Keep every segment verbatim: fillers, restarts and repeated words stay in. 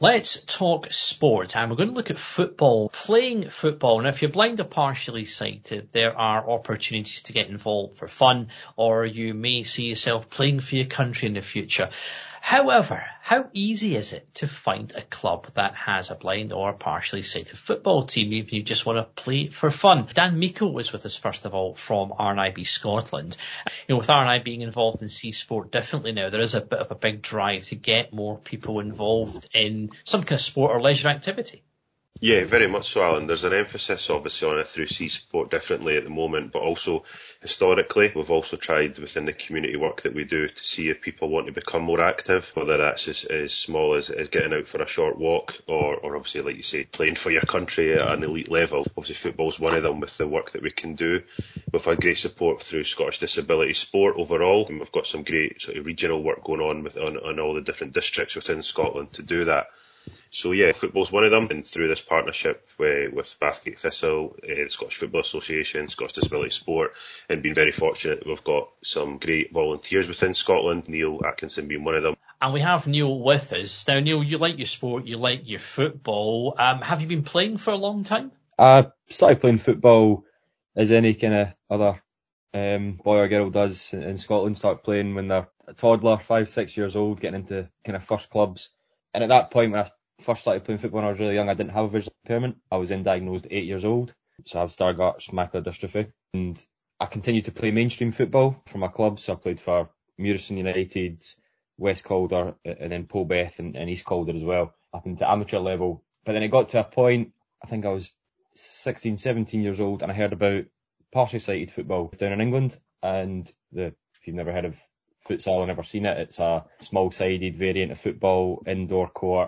Let's talk sport, and we're going to look at football. Playing football. Now, if you're blind or partially sighted, there are opportunities to get involved for fun, or you may see yourself playing for your country in the future. However, how easy is it to find a club that has a blind or partially sighted football team if you just want to play for fun? Dan Meikle was with us, first of all, from R and I B Scotland. You know, with R and I being involved in C Sport differently now, there is a bit of a big drive to get more people involved in some kind of sport or leisure activity. Yeah, very much so, Alan. There's an emphasis obviously on it through C Sport differently at the moment, but also historically we've also tried within the community work that we do to see if people want to become more active, whether that's as, as small as, as getting out for a short walk or, or obviously, like you say, playing for your country at an elite level. Obviously football's one of them with the work that we can do. We've had great support through Scottish Disability Sport overall, and we've got some great sort of regional work going on with on, on all the different districts within Scotland to do that. So yeah, football's one of them, and through this partnership with, with Bathgate Thistle, uh, the Scottish Football Association, Scottish Disability Sport, and been very fortunate that we've got some great volunteers within Scotland, Neil Atkinson being one of them. And we have Neil with us. Now, Neil, you like your sport, you like your football. Um, have you been playing for a long time? I started playing football as any kind of other um, boy or girl does in Scotland, start playing when they're a toddler, five, six years old, getting into kind of first clubs. And at that point, when I first started playing football when I was really young, I didn't have a visual impairment. I was then diagnosed at eight years old. So I have Stargardt macular dystrophy. And I continued to play mainstream football for my clubs. So I played for Murison United, West Calder, and then Polbeth and, and East Calder as well, up into amateur level. But then it got to a point, I think I was sixteen, seventeen years old, and I heard about partially sighted football down in England. And the, if you've never heard of futsal or never seen it, it's a small-sided variant of football, indoor court,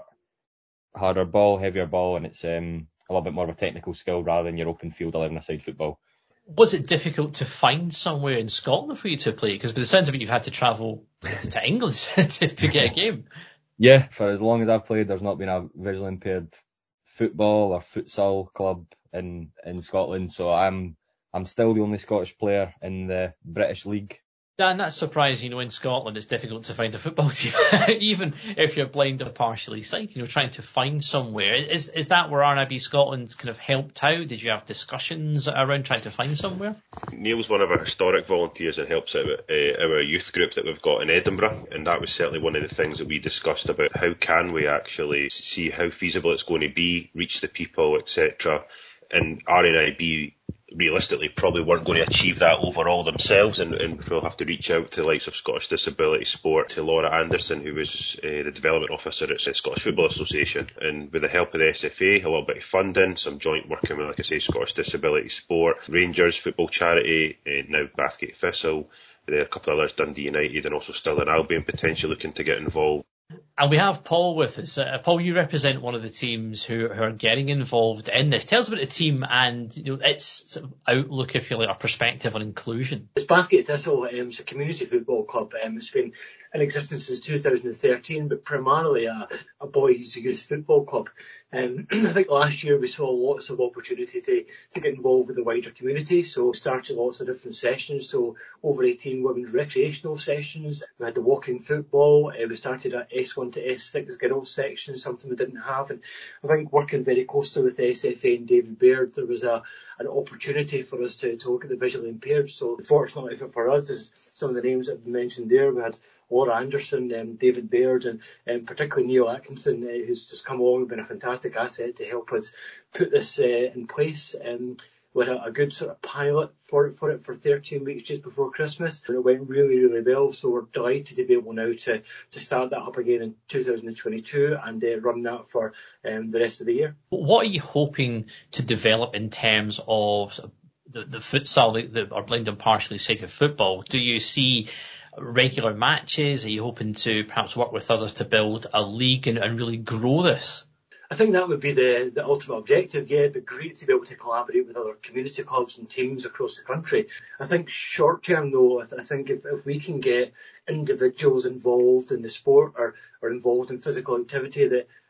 harder ball, heavier ball, and it's um, a little bit more of a technical skill rather than your open field eleven-a-side football. Was it difficult to find somewhere in Scotland for you to play? Because by the sounds of it, you've had to travel to England to, to get a game. Yeah, for as long as I've played, there's not been a visually impaired football or futsal club in, in Scotland, so I'm I'm still the only Scottish player in the British League. Dan, that's surprising. You know, in Scotland, it's difficult to find a football team, even if you're blind or partially sighted. You know, trying to find somewhere. Is is that where R and I B Scotland kind of helped out? Did you have discussions around trying to find somewhere? Neil's one of our historic volunteers and helps out uh, our youth group that we've got in Edinburgh, and that was certainly one of the things that we discussed about how can we actually see how feasible it's going to be, reach the people, et cetera. And R and I B realistically probably weren't going to achieve that overall themselves, and, and we'll have to reach out to the likes of Scottish Disability Sport, to Laura Anderson, who was uh, the development officer at the Scottish Football Association, and with the help of the S F A, a little bit of funding, some joint working with, like I say, Scottish Disability Sport, Rangers Football Charity, uh, now Bathgate Thistle, there are a couple of others, Dundee United, and also Stirling Albion potentially looking to get involved. And we have Paul with us. Uh, Paul, you represent one of the teams who, who are getting involved in this. Tell us about the team and, you know, its sort of outlook, if you like, or perspective on inclusion. It's Bathgate Thistle. Um, it's a community football club. Um, it's been in existence since two thousand thirteen, but primarily a, a boys' youth football club. Um, I think last year we saw lots of opportunity to, to get involved with the wider community, so we started lots of different sessions, so over eighteen women's recreational sessions. We had the walking football. Uh, we started a S one to S six girls section, something we didn't have, and I think working very closely with the S F A and David Baird, there was a an opportunity for us to, to look at the visually impaired. So fortunately for, for us, there's some of the names that have been mentioned there. We had Laura Anderson, um, David Baird, and um, particularly Neil Atkinson, uh, who's just come along and been a fantastic asset to help us put this uh, in place. Um, we had a, a good sort of pilot for, for it for thirteen weeks just before Christmas, and it went really, really well. So we're delighted to be able now to, to start that up again in two thousand twenty-two and uh, run that for um, the rest of the year. What are you hoping to develop in terms of the, the futsal, the, the, or blind and partially sighted football? Do you see regular matches? Are you hoping to perhaps work with others to build a league and, and really grow this? I think that would be the, the ultimate objective. Yeah, it'd be great to be able to collaborate with other community clubs and teams across the country. I think short term though, I, th- I think if, if we can get individuals involved in the sport or, or involved in physical activity that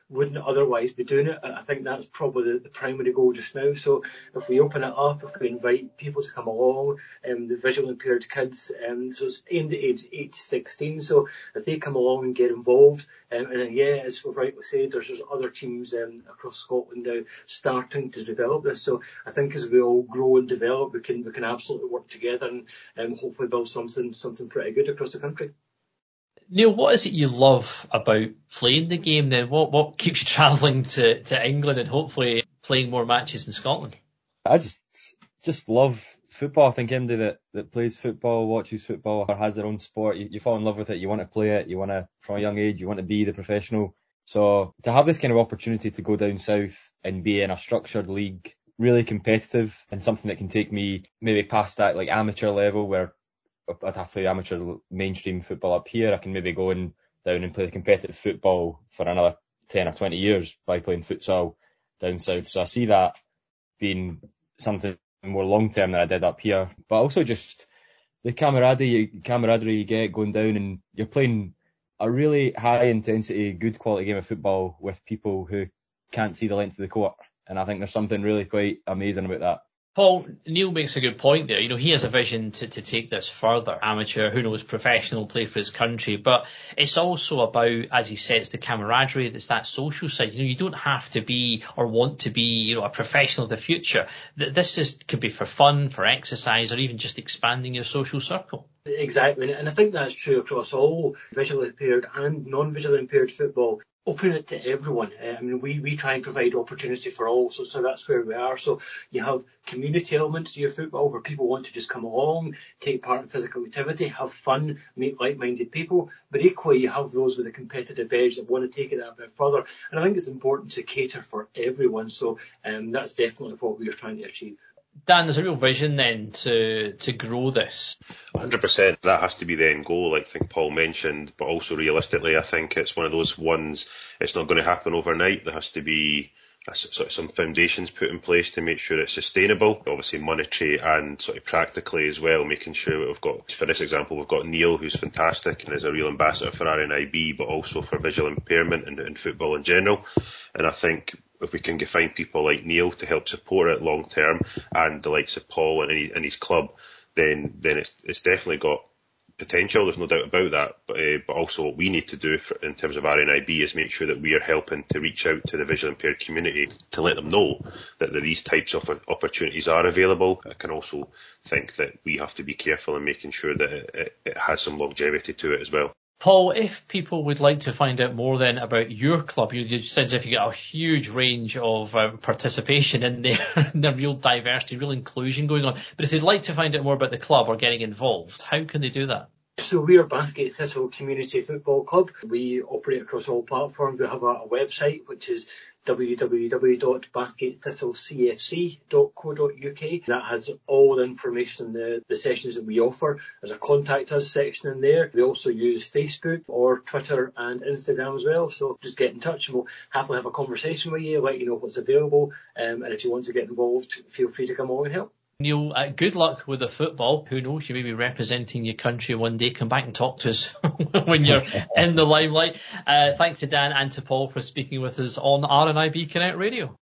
wouldn't otherwise be doing it. I think that's probably the, the primary goal just now. So if we open it up, if we invite people to come along, um, the visually impaired kids, um, so it's aimed at age eight to sixteen. So if they come along and get involved, um, and then, yeah, as we've rightly said, there's, there's other teams um, across Scotland now starting to develop this. So I think as we all grow and develop, we can we can absolutely work together and um, hopefully build something something pretty good across the country. Neil, what is it you love about playing the game then? What what keeps you travelling to, to England and hopefully playing more matches in Scotland? I just just love football. I think anybody that, that plays football, watches football, or has their own sport, you, you fall in love with it. You want to play it. You want to, from a young age, you want to be the professional. So to have this kind of opportunity to go down south and be in a structured league, really competitive, and something that can take me maybe past that like amateur level where I'd have to play amateur mainstream football up here. I can maybe go in down and play competitive football for another ten or twenty years by playing futsal down south. So I see that being something more long term than I did up here. But also just the camaraderie, camaraderie you get going down, and you're playing a really high intensity, good quality game of football with people who can't see the length of the court. And I think there's something really quite amazing about that. Paul, Neil makes a good point there. You know, he has a vision to, to take this further. Amateur, who knows, professional, play for his country. But it's also about, as he says, the camaraderie. It's that social side. You know, you don't have to be or want to be, you know, a professional of the future. This is could be for fun, for exercise, or even just expanding your social circle. Exactly, and I think that's true across all visually impaired and non-visually impaired football. Open it to everyone. I mean, we, we try and provide opportunity for all, so, so that's where we are. So you have community element to your football where people want to just come along, take part in physical activity, have fun, meet like-minded people, but equally you have those with a competitive edge that want to take it a bit further. And I think it's important to cater for everyone, so um, that's definitely what we are trying to achieve. Dan, there's a real vision then to to grow this. one hundred percent. That has to be the end goal, like I think Paul mentioned, but also realistically, I think it's one of those ones, it's not going to happen overnight. There has to be a, sort of some foundations put in place to make sure it's sustainable, obviously monetary and sort of practically as well, making sure we've got, for this example, we've got Neil, who's fantastic and is a real ambassador for R N I B, but also for visual impairment and, and football in general. And I think if we can find people like Neil to help support it long term, and the likes of Paul and, and his club, then then it's, it's definitely got potential. There's no doubt about that. But, uh, but also what we need to do for, in terms of R N I B is make sure that we are helping to reach out to the visually impaired community to let them know that, that these types of opportunities are available. I can also think that we have to be careful in making sure that it, it, it has some longevity to it as well. Paul, if people would like to find out more then about your club, you sounds as if you got a huge range of uh, participation in there, and a real diversity, real inclusion going on. But if they'd like to find out more about the club or getting involved, how can they do that? So we are Bathgate Thistle Community Football Club. We operate across all platforms. We have a, a website which is w w w dot bathgate thistle c f c dot co dot u k. That has all the information on the, the sessions that we offer. There's a contact us section in there. We also use Facebook or Twitter and Instagram as well. So just get in touch and we'll happily have a conversation with you, let you know what's available. Um, and if you want to get involved, feel free to come along and help. Neil, uh, good luck with the football. Who knows, you may be representing your country one day. Come back and talk to us when you're in the limelight. Uh, thanks to Dan and to Paul for speaking with us on R N I B Connect Radio.